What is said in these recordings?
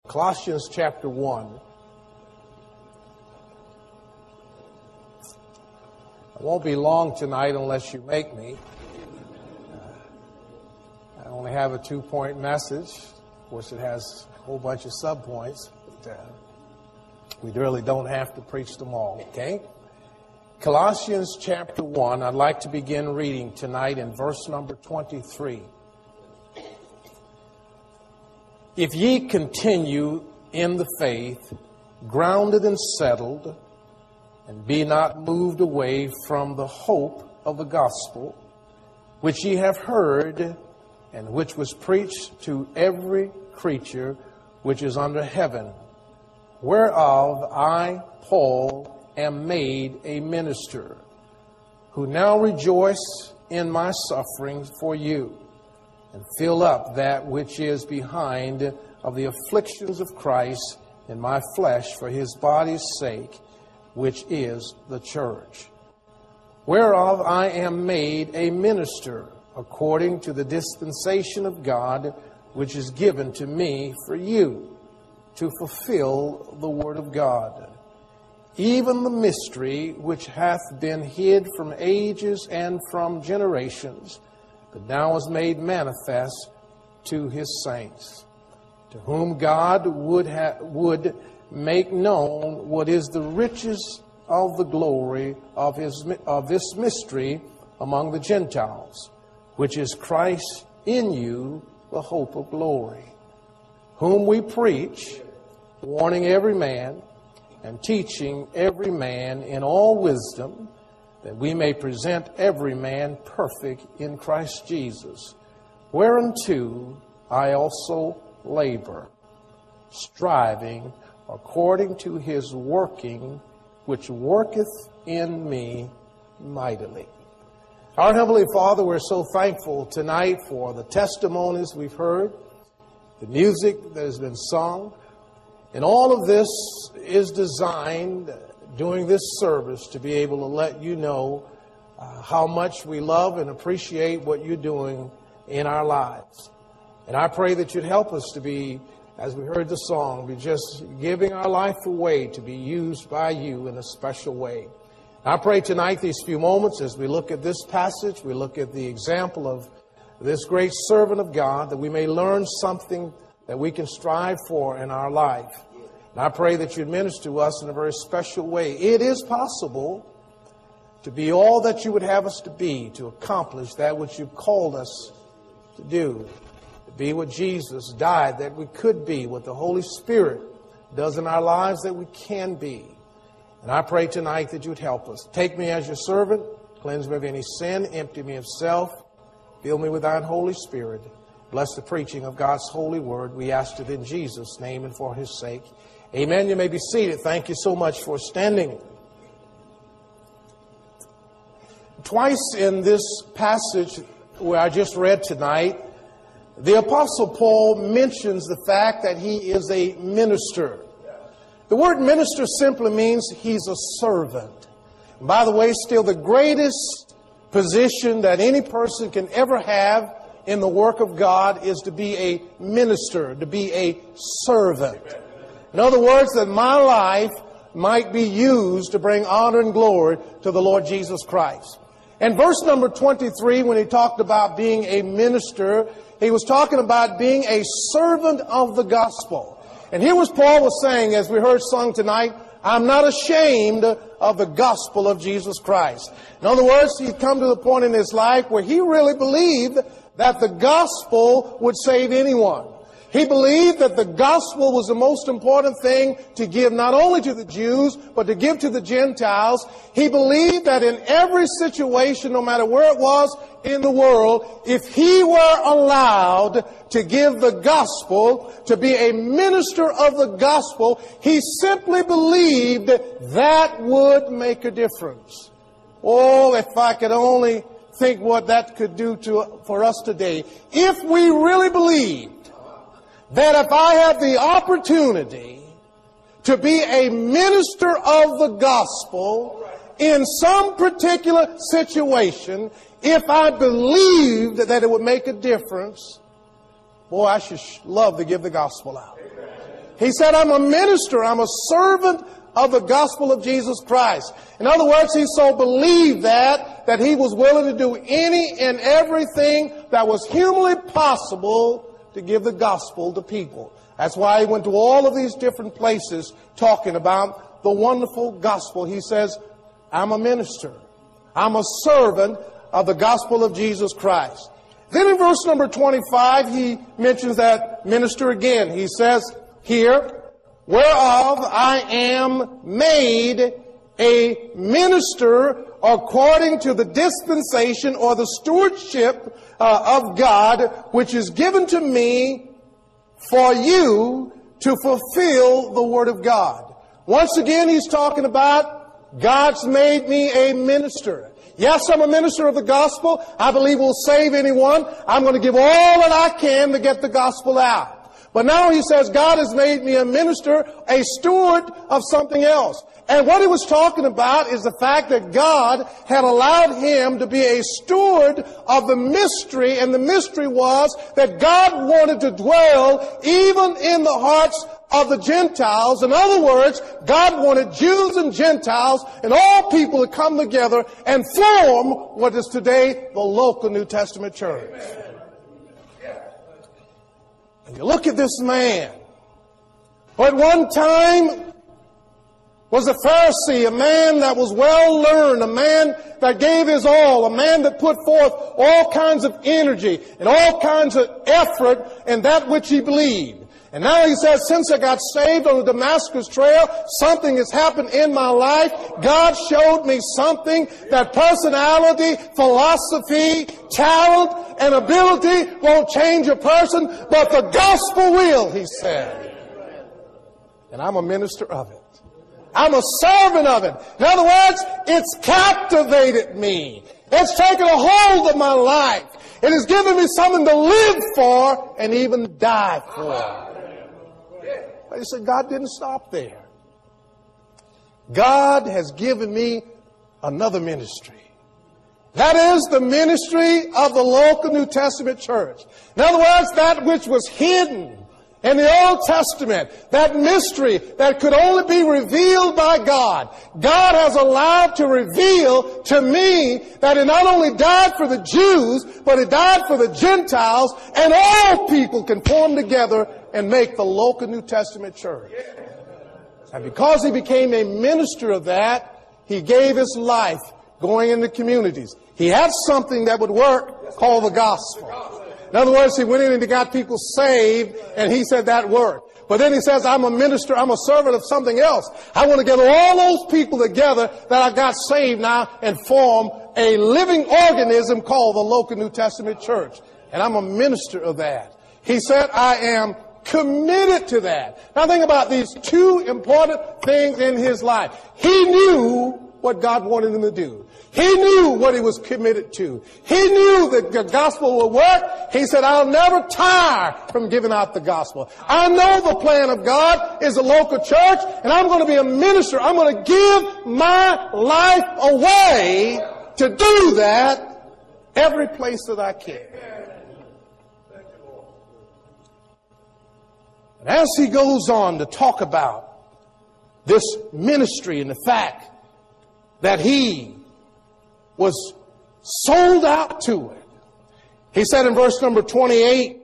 Colossians chapter 1. I won't be long tonight unless you make me. I only have a 2-point message. Of course, it has a whole bunch of subpoints. But, we really don't have to preach them all, okay? Colossians chapter 1, I'd like to begin reading tonight in verse number 23. If ye continue in the faith, grounded and settled, and be not moved away from the hope of the gospel, which ye have heard, and which was preached to every creature which is under heaven, whereof I, Paul, am made a minister, who now rejoice in my sufferings for you, and fill up that which is behind of the afflictions of Christ in my flesh for his body's sake, which is the church, whereof I am made a minister according to the dispensation of God, which is given to me for you, to fulfill the word of God, even the mystery which hath been hid from ages and from generations, but now is made manifest to his saints, to whom God would make known what is the riches of the glory of this mystery among the Gentiles, which is Christ in you, the hope of glory, whom we preach, warning every man and teaching every man in all wisdom, that we may present every man perfect in Christ Jesus, whereunto I also labor, striving according to his working, which worketh in me mightily. Our Heavenly Father, we're so thankful tonight for the testimonies we've heard, the music that has been sung, and all of this is designed during this service to be able to let you know how much we love and appreciate what you're doing in our lives. And I pray that you'd help us to be, as we heard the song, be just giving our life away to be used by you in a special way. I pray tonight, these few moments, as we look at this passage, we look at the example of this great servant of God, that we may learn something that we can strive for in our life. And I pray that you'd minister to us in a very special way. It is possible to be all that you would have us to be, to accomplish that which you've called us to do, to be what Jesus died that we could be, what the Holy Spirit does in our lives that we can be. And I pray tonight that you'd help us. Take me as your servant, cleanse me of any sin, empty me of self, fill me with thine Holy Spirit. Bless the preaching of God's holy word. We ask it in Jesus' name and for his sake. Amen. You may be seated. Thank you so much for standing. Twice in this passage where I just read tonight, the Apostle Paul mentions the fact that he is a minister. The word minister simply means he's a servant. And by the way, still the greatest position that any person can ever have in the work of God is to be a minister, to be a servant. In other words, that my life might be used to bring honor and glory to the Lord Jesus Christ. And verse number 23, when he talked about being a minister, he was talking about being a servant of the gospel. And here was Paul was saying, as we heard sung tonight, I'm not ashamed of the gospel of Jesus Christ. In other words, he'd come to the point in his life where he really believed that the gospel would save anyone. He believed that the gospel was the most important thing to give not only to the Jews, but to give to the Gentiles. He believed that in every situation, no matter where it was in the world, if he were allowed to give the gospel, to be a minister of the gospel, he simply believed that would make a difference. Oh, if I could only think what that could do for us today. If we really believed that if I have the opportunity to be a minister of the gospel in some particular situation, if I believed that it would make a difference, boy, I should love to give the gospel out. He said, I'm a minister. I'm a servant of the gospel of Jesus Christ. In other words, he so believed that he was willing to do any and everything that was humanly possible to give the gospel to people. That's why he went to all of these different places talking about the wonderful gospel. He says, I'm a minister. I'm a servant of the gospel of Jesus Christ. Then in verse number 25, he mentions that minister again. He says here, whereof I am made a minister according to the dispensation or the stewardship of God, which is given to me for you to fulfill the word of God. Once again, he's talking about God's made me a minister. Yes, I'm a minister of the gospel. I believe will save anyone. I'm going to give all that I can to get the gospel out. But now he says, God has made me a minister, a steward of something else. And what he was talking about is the fact that God had allowed him to be a steward of the mystery, and the mystery was that God wanted to dwell even in the hearts of the Gentiles. In other words, God wanted Jews and Gentiles and all people to come together and form what is today the local New Testament church. And you look at this man, who at one time was a Pharisee, a man that was well learned, a man that gave his all, a man that put forth all kinds of energy and all kinds of effort in that which he believed. And now he says, since I got saved on the Damascus Trail, something has happened in my life. God showed me something, that personality, philosophy, talent, and ability won't change a person, but the gospel will, he said. And I'm a minister of it. I'm a servant of it. In other words, it's captivated me. It's taken a hold of my life. It has given me something to live for and even die for. But he said, God didn't stop there. God has given me another ministry. That is the ministry of the local New Testament church. In other words, that which was hidden in the Old Testament, that mystery that could only be revealed by God, God has allowed to reveal to me that He not only died for the Jews, but He died for the Gentiles, and all people can form together and make the local New Testament church. And because He became a minister of that, He gave His life going into communities. He had something that would work called the gospel. In other words, He went in and He got people saved, and He said that worked. But then He says, I'm a minister, I'm a servant of something else. I want to get all those people together that I got saved now and form a living organism called the local New Testament church. And I'm a minister of that. He said, I am committed to that. Now think about these two important things in his life. He knew what God wanted him to do. He knew what he was committed to. He knew that the gospel would work. He said, I'll never tire from giving out the gospel. I know the plan of God is a local church, and I'm going to be a minister. I'm going to give my life away to do that every place that I can. And as he goes on to talk about this ministry and the fact that he was sold out to it, he said in verse number 28,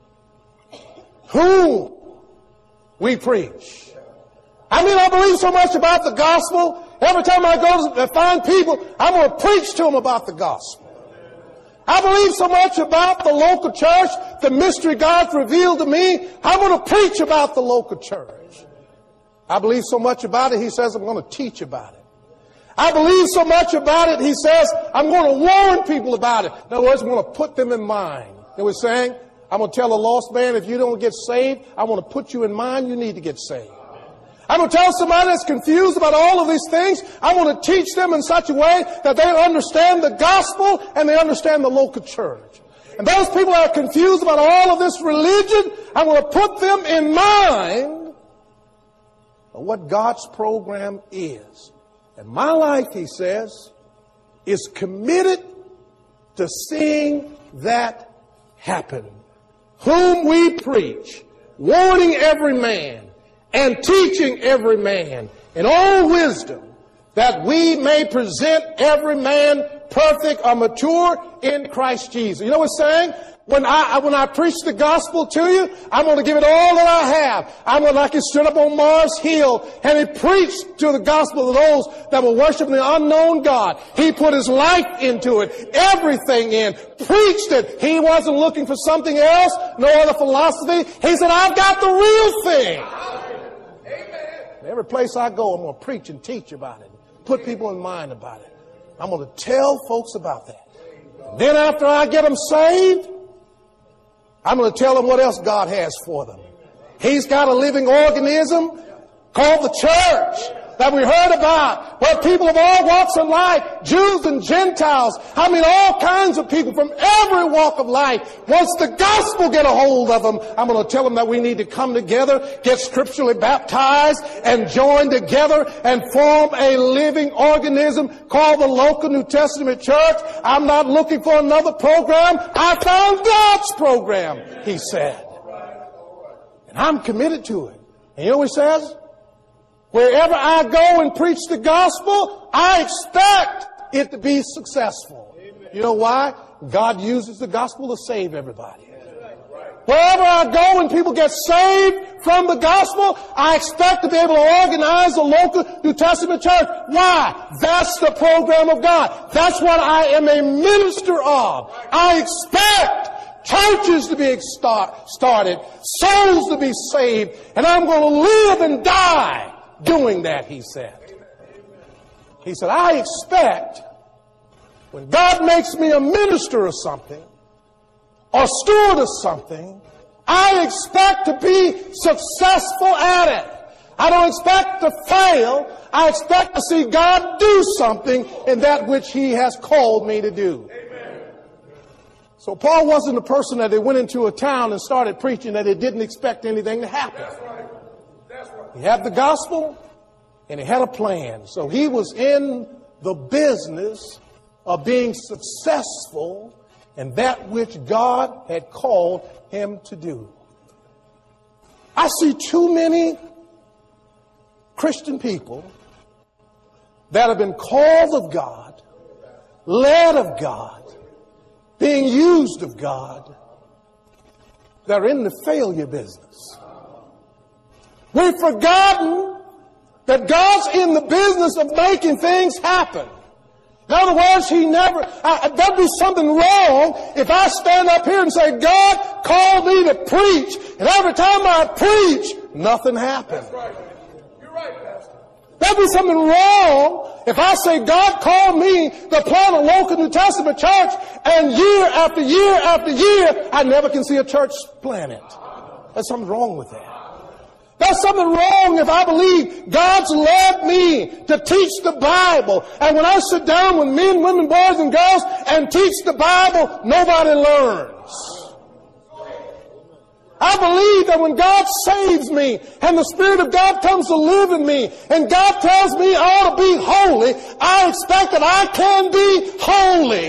whom we preach. I mean, I believe so much about the gospel. Every time I go to find people, I'm going to preach to them about the gospel. I believe so much about the local church, the mystery God's revealed to me. I'm going to preach about the local church. I believe so much about it, he says, I'm going to teach about it. I believe so much about it, he says, I'm going to warn people about it. In other words, I'm going to put them in mind. You know what he's saying? I'm going to tell a lost man, if you don't get saved, I want to put you in mind, you need to get saved. I'm going to tell somebody that's confused about all of these things, I want to teach them in such a way that they understand the gospel and they understand the local church. And those people that are confused about all of this religion, I want to put them in mind of what God's program is. And my life, he says, is committed to seeing that happen. Whom we preach, warning every man and teaching every man in all wisdom, that we may present every man perfect or mature in Christ Jesus. You know what it's saying? When I preach the gospel to you, I'm going to give it all that I have. I'm going to, like he stood up on Mars Hill and he preached to the gospel of those that were worshiping the unknown God. He put his life into it, everything in, preached it. He wasn't looking for something else, no other philosophy. He said, I've got the real thing. Amen. Every place I go, I'm going to preach and teach about it, put people in mind about it. I'm going to tell folks about that. Then after I get them saved, I'm going to tell them what else God has for them. He's got a living organism called the church that we heard about, where people of all walks of life, Jews and Gentiles, all kinds of people from every walk of life. Once the gospel get a hold of them, I'm going to tell them that we need to come together, get scripturally baptized, and join together and form a living organism called the local New Testament church. I'm not looking for another program. I found God's program, he said. And I'm committed to it. And you know what he says? Wherever I go and preach the gospel, I expect it to be successful. You know why? God uses the gospel to save everybody. Wherever I go and people get saved from the gospel, I expect to be able to organize a local New Testament church. Why? That's the program of God. That's what I am a minister of. I expect churches to be started, souls to be saved, and I'm going to live and die doing that, he said. He said, I expect when God makes me a minister of something or steward of something, I expect to be successful at it. I don't expect to fail. I expect to see God do something in that which he has called me to do. So Paul wasn't a person that went into a town and started preaching that he didn't expect anything to happen. He had the gospel, and he had a plan. So he was in the business of being successful in that which God had called him to do. I see too many Christian people that have been called of God, led of God, being used of God, that are in the failure business. We've forgotten that God's in the business of making things happen. In other words, there'd be something wrong if I stand up here and say, God called me to preach, and every time I preach, nothing happens. That's right. You're right, Pastor. There'd be something wrong if I say God called me to plant a local New Testament church, and year after year after year, I never can see a church planted. There's something wrong with that. There's something wrong if I believe God's led me to teach the Bible. And when I sit down with men, women, boys, and girls and teach the Bible, nobody learns. I believe that when God saves me and the Spirit of God comes to live in me and God tells me I ought to be holy, I expect that I can be holy.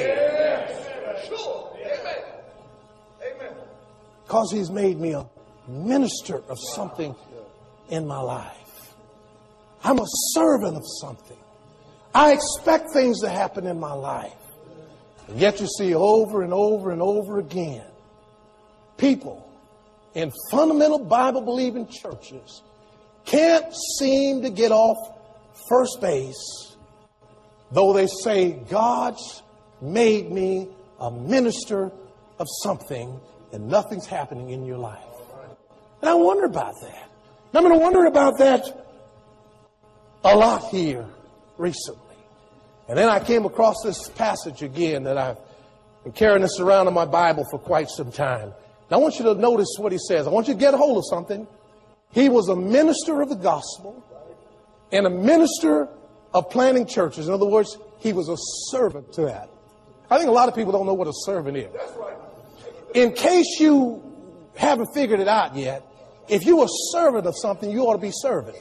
Because he's made me a minister of something in my life. I'm a servant of something. I expect things to happen in my life. And yet you see over and over and over again, people in fundamental Bible-believing churches can't seem to get off first base, though they say, God's made me a minister of something, and nothing's happening in your life. And I wonder about that. I'm going to wonder about that a lot here recently. And then I came across this passage again that I've been carrying this around in my Bible for quite some time. Now I want you to notice what he says. I want you to get a hold of something. He was a minister of the gospel and a minister of planting churches. In other words, he was a servant to that. I think a lot of people don't know what a servant is. In case you haven't figured it out yet, if you're a servant of something, you ought to be serving.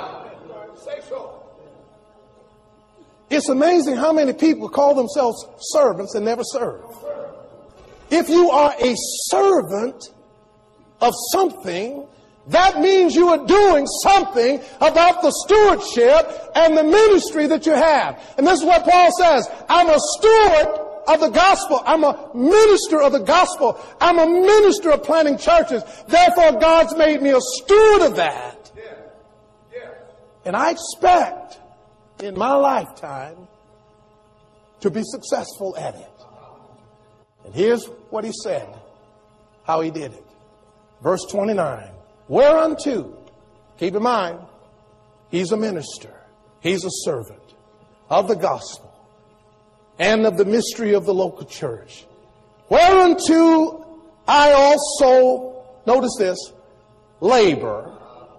It's amazing how many people call themselves servants and never serve. If you are a servant of something, that means you are doing something about the stewardship and the ministry that you have. And this is what Paul says. I'm a steward of the gospel. I'm a minister of the gospel. I'm a minister of planting churches. Therefore, God's made me a steward of that. And I expect in my lifetime to be successful at it. And here's what he said, how he did it. Verse 29. Whereunto, keep in mind, he's a minister. He's a servant of the gospel and of the mystery of the local church. Whereunto I also, notice this, labor,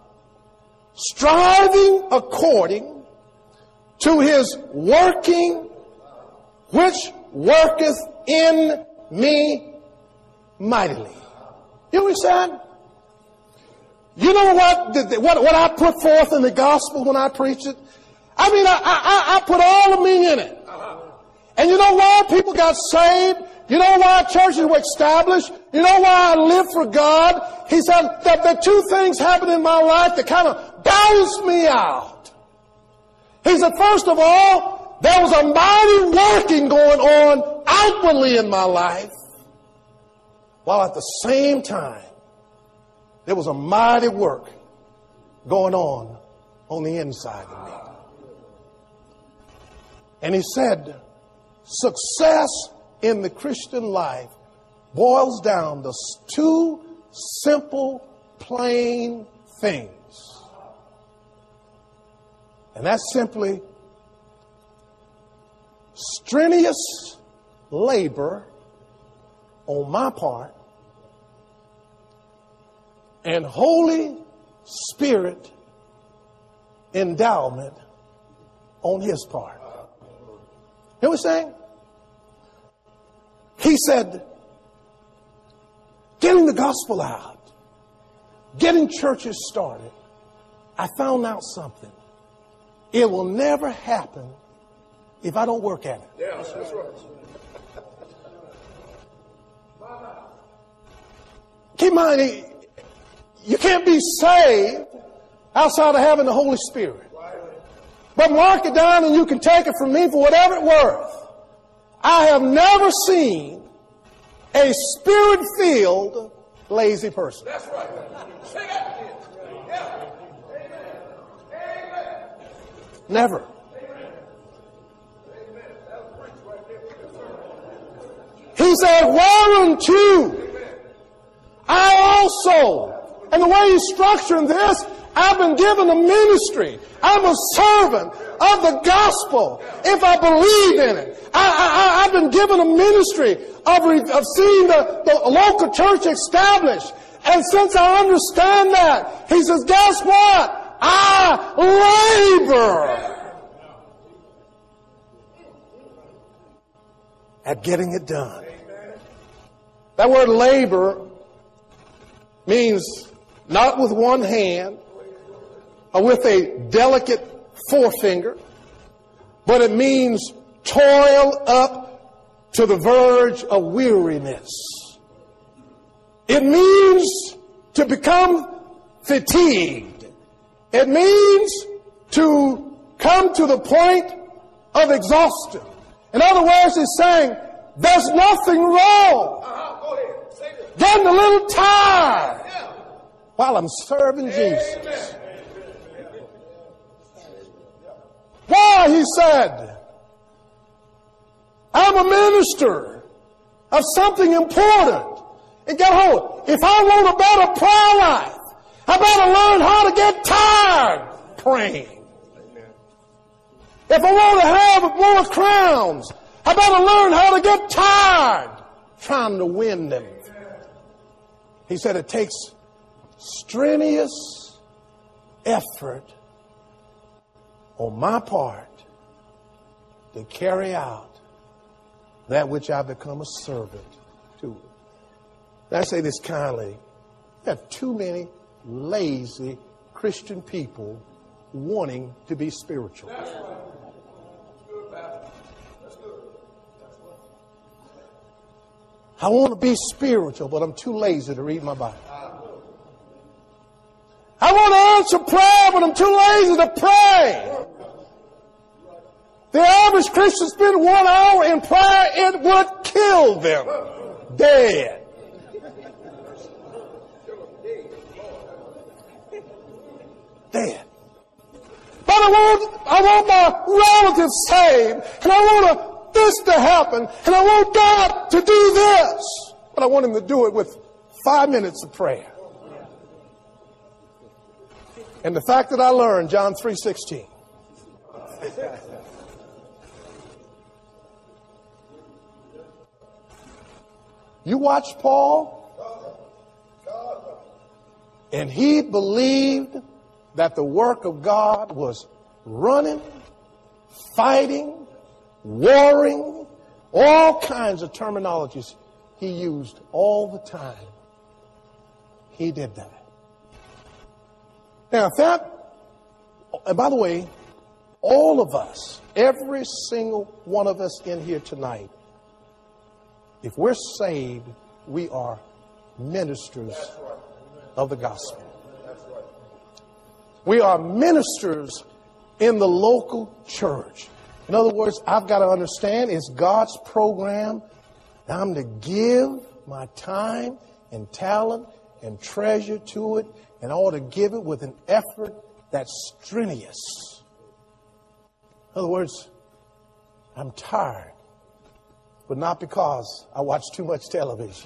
striving according to his working, which worketh in me mightily. You know what he said? You know what I put forth in the gospel when I preach it? I mean, I put all of me in it. And you know why people got saved? You know why churches were established? You know why I live for God? He said that the two things happened in my life that kind of balanced me out. He said, first of all, there was a mighty working going on outwardly in my life, while at the same time, there was a mighty work going on the inside of me. And he said, success in the Christian life boils down to two simple, plain things. And that's simply strenuous labor on my part and Holy Spirit endowment on his part. You know what he's saying? He said, getting the gospel out, getting churches started, I found out something. It will never happen if I don't work at it. Yeah, that's right. Keep in mind, you can't be saved outside of having the Holy Spirit. But mark it down and you can take it from me for whatever it's worth. I have never seen a spirit-filled lazy person. That's right. Never. He said, whereunto I also, and the way he's structuring this, I've been given a ministry. I'm a servant of the gospel if I believe in it. I've been given a ministry of seeing the local church established. And since I understand that, he says, guess what? I labor at getting it done. That word labor means not with one hand or with a delicate forefinger, but it means toil up to the verge of weariness. It means to become fatigued. It means to come to the point of exhaustion. In other words, he's saying, there's nothing wrong. Getting a little tired while I'm serving Jesus. Why, he said, I'm a minister of something important. And get hold, if I want a better prayer life, I better learn how to get tired praying. If I want to have more crowns, I better learn how to get tired trying to win them. He said it takes strenuous effort on my part to carry out that which I've become a servant to. And I say this kindly. We have too many lazy Christian people wanting to be spiritual. That's right. That's good, Pastor. That's good. That's right. I want to be spiritual, but I'm too lazy to read my Bible. bunch of prayer, but I'm too lazy to pray. The average Christian spend 1 hour in prayer, it would kill them. Dead. Dead. But I want my relatives saved, and I want this to happen, and I want God to do this. But I want him to do it with 5 minutes of prayer. And the fact that I learned John 3:16. You watch Paul, and he believed that the work of God was running, fighting, warring, all kinds of terminologies he used all the time. He did that. Now, and by the way, all of us, every single one of us in here tonight, if we're saved, we are ministers of the gospel. We are ministers in the local church. In other words, I've got to understand it's God's program. I'm to give my time and talent and treasure to it, and I ought to give it with an effort that's strenuous. In other words, I'm tired, but not because I watch too much television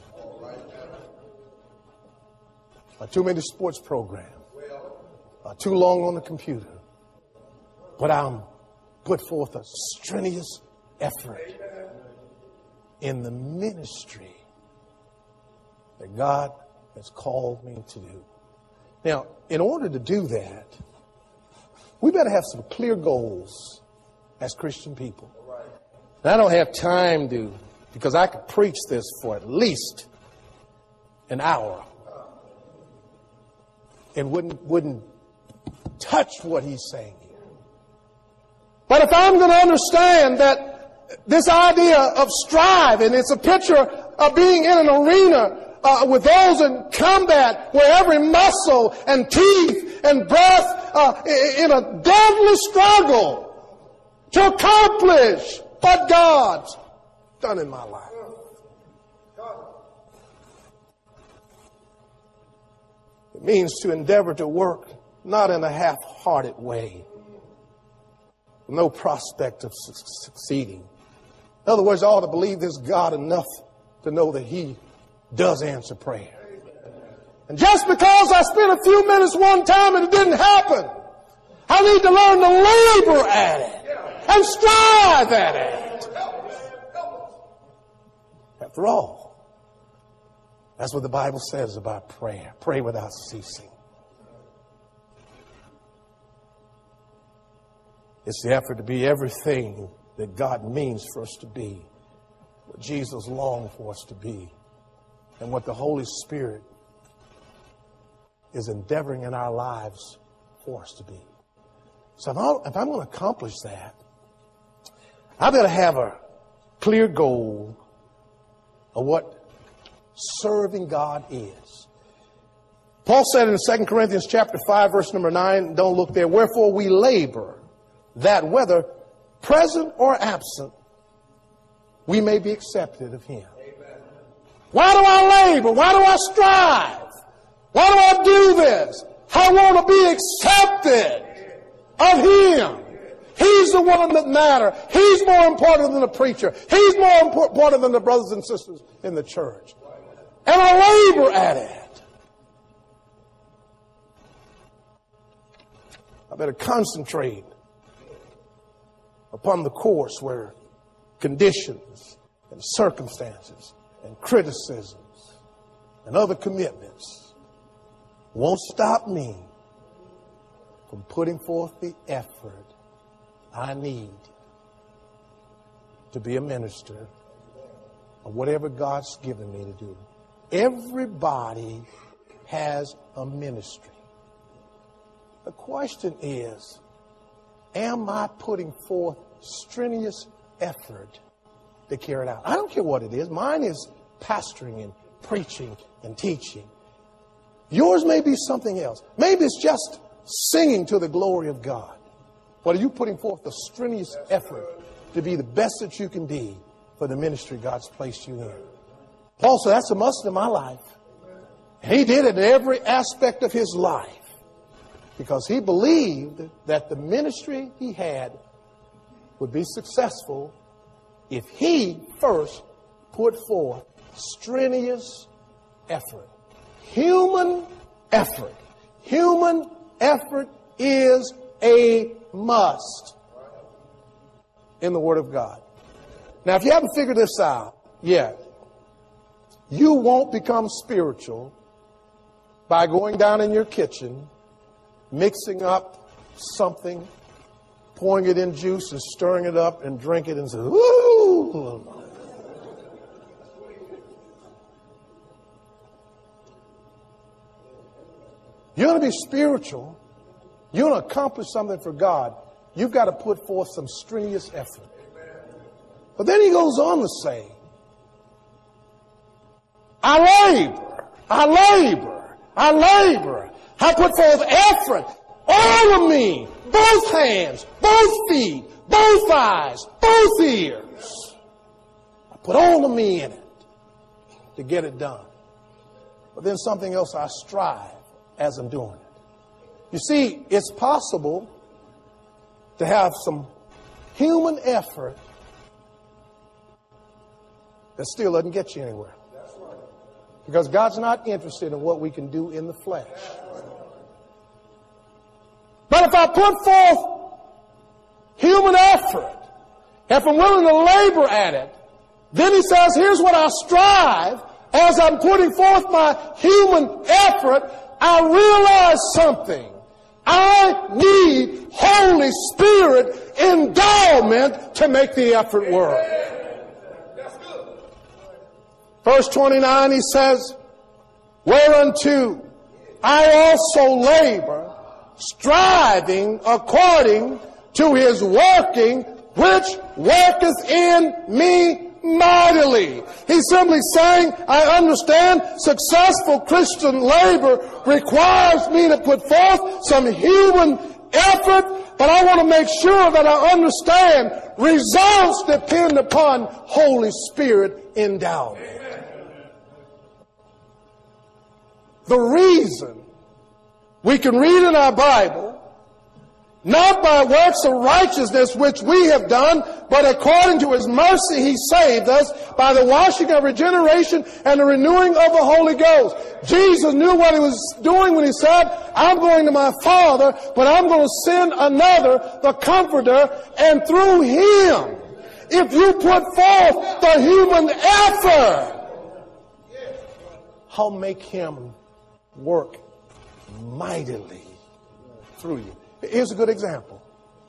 or too many sports programs or too long on the computer, but I'm put forth a strenuous effort in the ministry that God has called me to do. Now, in order to do that, we better have some clear goals as Christian people. And I don't have time because I could preach this for at least an hour and wouldn't touch what he's saying here. But if I'm going to understand that this idea of strive, and it's a picture of being in an arena with those in combat where every muscle and teeth and breath in a deadly struggle to accomplish what God's done in my life. It means to endeavor to work not in a half-hearted way, no prospect of succeeding. In other words, I ought to believe this God enough to know that he does answer prayer. And just because I spent a few minutes one time and it didn't happen, I need to learn to labor at it and strive at it. After all, that's what the Bible says about prayer. Pray without ceasing. It's the effort to be everything that God means for us to be, what Jesus longed for us to be, and what the Holy Spirit is endeavoring in our lives for us to be. So if I'm going to accomplish that, I've got to have a clear goal of what serving God is. Paul said in 2 Corinthians chapter 5, verse number 9, don't look there, wherefore we labor, that whether present or absent, we may be accepted of him. Amen. Why do I labor? Why do I strive? Why do I do this? I want to be accepted of him. He's the one that matters. He's more important than the preacher. He's more important than the brothers and sisters in the church. And I labor at it. I better concentrate upon the course where conditions and circumstances and criticisms and other commitments won't stop me from putting forth the effort I need to be a minister of whatever God's given me to do. Everybody has a ministry. The question is, am I putting forth strenuous effort to carry it out? I don't care what it is. Mine is pastoring and preaching and teaching. Yours may be something else. Maybe it's just singing to the glory of God? What are you putting forth a strenuous effort to be the best that you can be for the ministry God's placed you in? Paul said, that's a must in my life. And he did it in every aspect of his life because he believed that the ministry he had would be successful if he first put forth strenuous effort. Human effort. Human effort is a must in the Word of God. Now, if you haven't figured this out yet, you won't become spiritual by going down in your kitchen, mixing up something, pouring it in juice and stirring it up and drink it and say, "Woo!" You're going to be spiritual. You're going to accomplish something for God. You've got to put forth some strenuous effort. But then he goes on to say, I labor. I put forth effort. All of me. Both hands, both feet, both eyes, both ears. I put all of me in it to get it done. But then something else, I strive as I'm doing it. You see, it's possible to have some human effort that still doesn't get you anywhere. Because God's not interested in what we can do in the flesh. But if I put forth human effort, if I'm willing to labor at it, then he says, here's what I strive. As I'm putting forth my human effort, I realize something. I need Holy Spirit endowment to make the effort work. Verse 29, he says, whereunto I also labor, striving according to his working, which worketh in me mightily. He's simply saying, I understand successful Christian labor requires me to put forth some human effort, but I want to make sure that I understand results depend upon Holy Spirit endowment. The reason we can read in our Bible, not by works of righteousness which we have done, but according to his mercy he saved us by the washing of regeneration and the renewing of the Holy Ghost. Jesus knew what he was doing when he said, I'm going to my Father, but I'm going to send another, the Comforter, and through him, if you put forth the human effort, I'll make him work mightily through you. Here's a good example.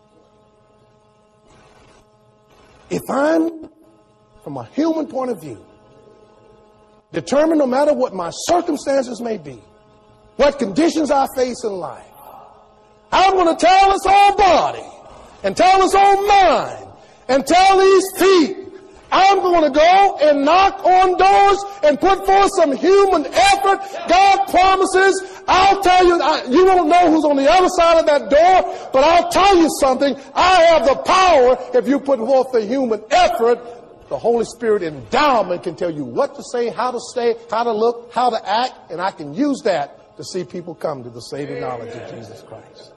If I'm, from a human point of view, determined no matter what my circumstances may be, what conditions I face in life, I'm going to tell this whole body and tell this whole mind and tell these feet, I'm going to go and knock on doors and put forth some human effort. God promises, I'll tell you, you won't know who's on the other side of that door, but I'll tell you something. I have the power if you put forth the human effort. The Holy Spirit endowment can tell you what to say, how to stay, how to look, how to act, and I can use that to see people come to the saving knowledge of Jesus Christ.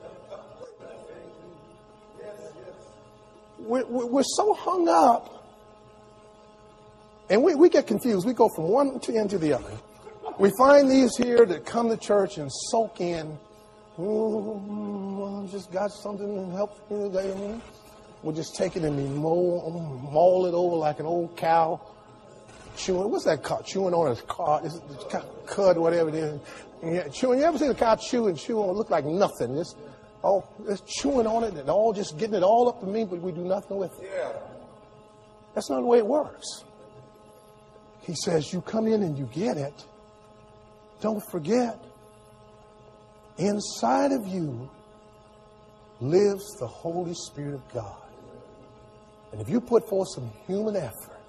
We're so hung up. And we get confused. We go from one end to the other. We find these here that come to church and soak in. Just got something to help me today. We'll just take it and we maul it over like an old cow. Chewing. What's that called? Chewing on its cud, whatever it is. Chewing. You ever seen a cow chew on? It look like nothing. It's chewing on it and all just getting it all up to me, but we do nothing with it. Yeah. That's not the way it works. He says, you come in and you get it. Don't forget, inside of you lives the Holy Spirit of God. And if you put forth some human effort,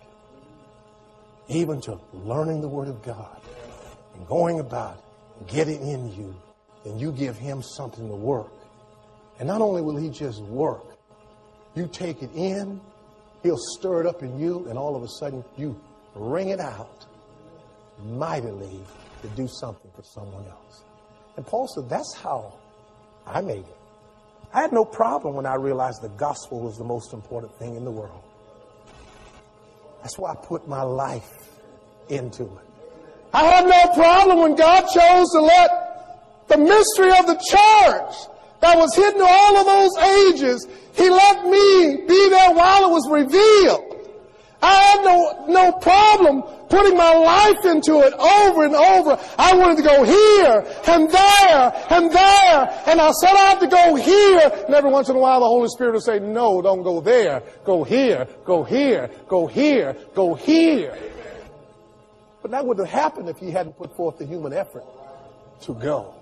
even to learning the Word of God and going about getting in you, and you give him something to work. And not only will he just work, you take it in, he'll stir it up in you, and all of a sudden you wring it out mightily to do something for someone else. And Paul said, that's how I made it. I had no problem when I realized the gospel was the most important thing in the world. That's why I put my life into it. I had no problem when God chose to let the mystery of the church that was hidden all of those ages, he let me be there while it was revealed. I had no problem putting my life into it over and over. I wanted to go here and there and there. And I said I had to go here. And every once in a while the Holy Spirit would say, no, don't go there. Go here, go here, go here, go here. But that wouldn't have happened if he hadn't put forth the human effort to go.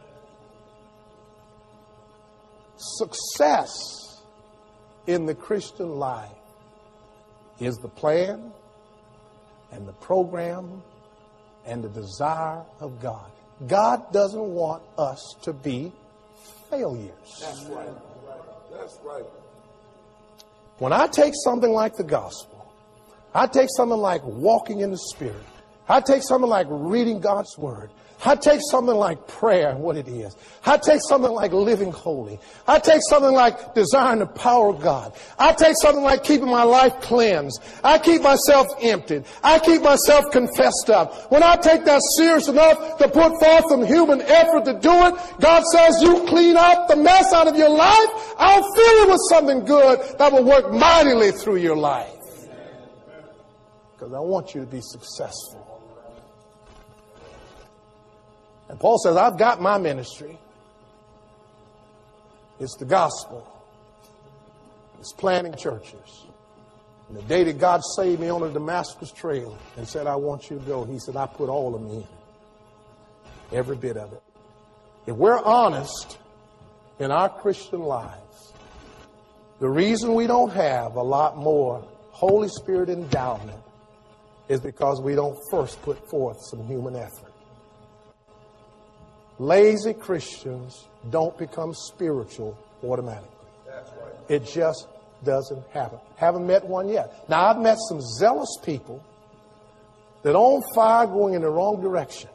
Success in the Christian life is the plan and the program and the desire of God. God doesn't want us to be failures. That's right. That's right. When I take something like the gospel, I take something like walking in the Spirit, I take something like reading God's Word, I take something like prayer and what it is. I take something like living holy. I take something like desiring the power of God. I take something like keeping my life cleansed. I keep myself emptied. I keep myself confessed up. When I take that serious enough to put forth some human effort to do it, God says, you clean up the mess out of your life, I'll fill it with something good that will work mightily through your life. Because I want you to be successful. And Paul says, I've got my ministry. It's the gospel. It's planting churches. And the day that God saved me on the Damascus Trail and said, I want you to go, he said, I put all of me in. Every bit of it. If we're honest in our Christian lives, the reason we don't have a lot more Holy Spirit endowment is because we don't first put forth some human effort. Lazy Christians don't become spiritual automatically. That's right. It just doesn't happen. Haven't met one yet. Now, I've met some zealous people that are on fire going in the wrong direction.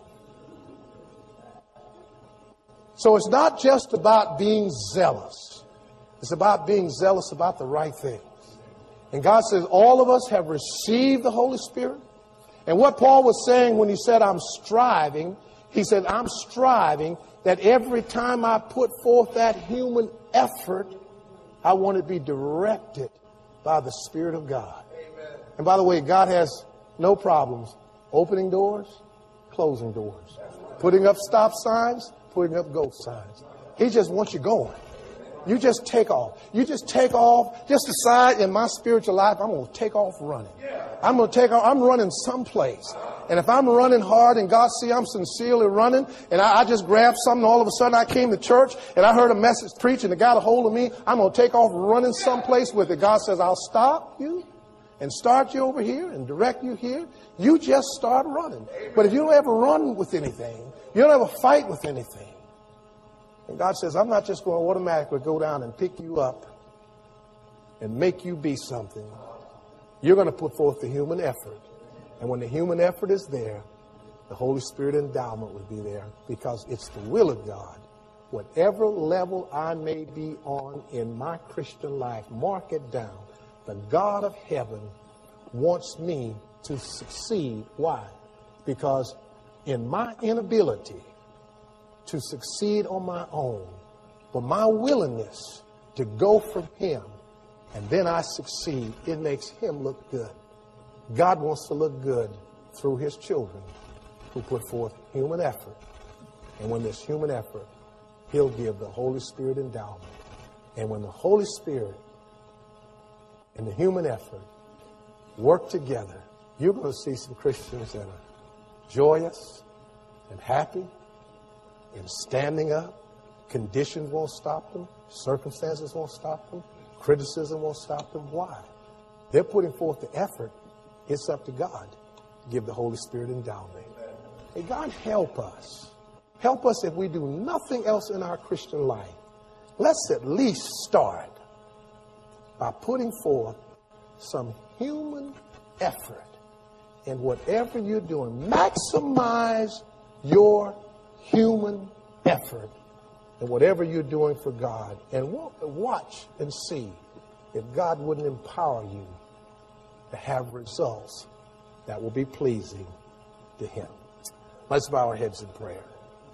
So it's not just about being zealous. It's about being zealous about the right things. And God says all of us have received the Holy Spirit. And what Paul was saying when he said, I'm striving, he said, I'm striving that every time I put forth that human effort, I want to be directed by the Spirit of God. Amen. And by the way, God has no problems opening doors, closing doors, putting up stop signs, putting up go signs. He just wants you going. You just take off. You just take off. Just decide in my spiritual life, I'm going to take off running. I'm going to take off. I'm running someplace. And if I'm running hard and God see I'm sincerely running and I just grabbed something, all of a sudden I came to church and I heard a message preached and it got a hold of me, I'm going to take off running someplace with it. God says, I'll stop you and start you over here and direct you here. You just start running. But if you don't ever run with anything, you don't ever fight with anything. And God says, I'm not just going to automatically go down and pick you up and make you be something. You're going to put forth the human effort. And when the human effort is there, the Holy Spirit endowment will be there because it's the will of God. Whatever level I may be on in my Christian life, mark it down. The God of heaven wants me to succeed. Why? Because in my inability to succeed on my own, but my willingness to go from Him, and then I succeed, it makes Him look good. God wants to look good through His children who put forth human effort. And when there's human effort, He'll give the Holy Spirit endowment. And when the Holy Spirit and the human effort work together, you're going to see some Christians that are joyous and happy and standing up. Conditions won't stop them. Circumstances won't stop them. Criticism won't stop them. Why? They're putting forth the effort. It's up to God to give the Holy Spirit endowment. May God help us Help us if we do nothing else in our Christian life. Let's at least start by putting forth some human effort in whatever you're doing. Maximize your human effort in whatever you're doing for God. And watch and see if God wouldn't empower you to have results that will be pleasing to Him. Let's bow our heads in prayer.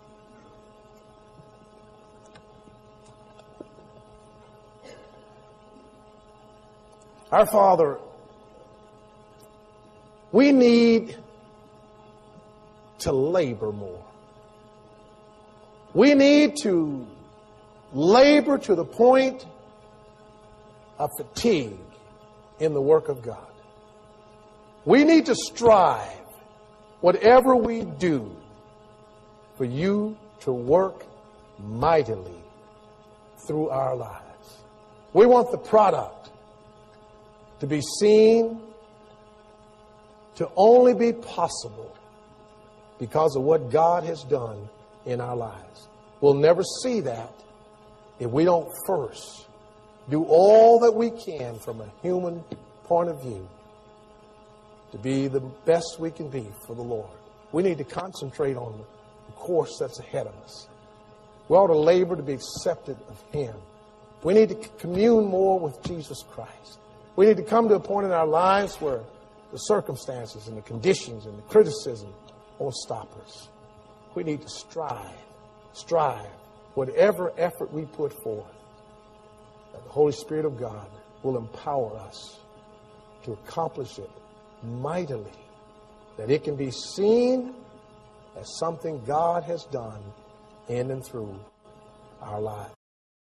Our Father, we need to labor more. We need to labor to the point of fatigue in the work of God. We need to strive, whatever we do, for you to work mightily through our lives. We want the product to be seen to only be possible because of what God has done in our lives. We'll never see that if we don't first do all that we can from a human point of view to be the best we can be for the Lord. We need to concentrate on the course that's ahead of us. We ought to labor to be accepted of Him. We need to commune more with Jesus Christ. We need to come to a point in our lives where the circumstances and the conditions and the criticism won't stop us. We need to strive, whatever effort we put forth, that the Holy Spirit of God will empower us to accomplish it mightily, that it can be seen as something God has done in and through our lives.